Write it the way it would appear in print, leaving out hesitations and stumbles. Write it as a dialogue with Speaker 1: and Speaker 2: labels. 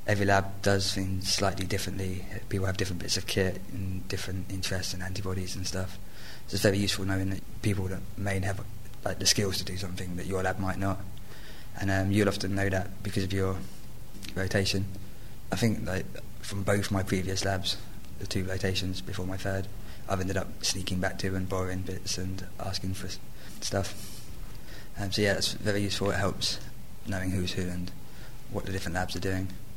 Speaker 1: every lab does things slightly differently. People have different bits of kit and different interests and antibodies and stuff. So it's very useful knowing that people that may have like the skills to do something that your lab might not. And you'll often know that because of your rotation. I think like from both my previous labs, the 2 rotations before my third, I've ended up sneaking back to and borrowing bits and asking for stuff. So yeah, it's very useful. It helps knowing who's who and what the different labs are doing.